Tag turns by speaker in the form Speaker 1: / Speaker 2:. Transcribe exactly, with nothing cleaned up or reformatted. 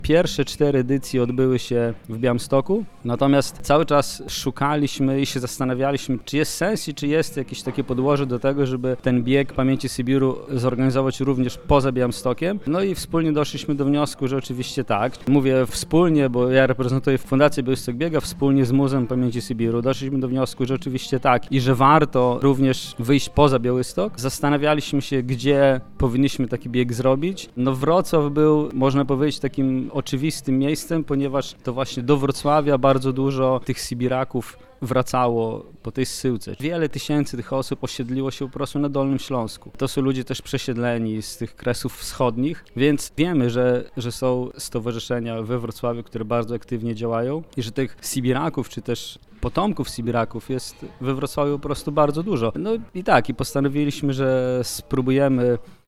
Speaker 1: Pierwsze cztery edycje odbyły się w Białymstoku, natomiast cały czas szukaliśmy i się zastanawialiśmy, czy jest sens i czy jest jakieś takie podłoże do tego, żeby ten bieg Pamięci Sybiru zorganizować również poza Białymstokiem. No i wspólnie doszliśmy do wniosku, że oczywiście tak. Mówię wspólnie, bo ja reprezentuję Fundację Białystok Biega, wspólnie z Muzeum Pamięci Sybiru. Doszliśmy do wniosku, że oczywiście tak i że warto również wyjść poza Białystok. Zastanawialiśmy się, gdzie powinniśmy taki bieg zrobić. No Wrocław był, można powiedzieć, takim oczywistym miejscem, ponieważ to właśnie do Wrocławia bardzo dużo tych Sybiraków wracało po tej zsyłce. Wiele tysięcy tych osób osiedliło się po prostu na Dolnym Śląsku. To są ludzie też przesiedleni z tych kresów wschodnich, więc wiemy, że, że są stowarzyszenia we Wrocławiu, które bardzo aktywnie działają i że tych Sybiraków, czy też potomków Sybiraków jest we Wrocławiu po prostu bardzo dużo. No i tak, i postanowiliśmy, że spróbujemy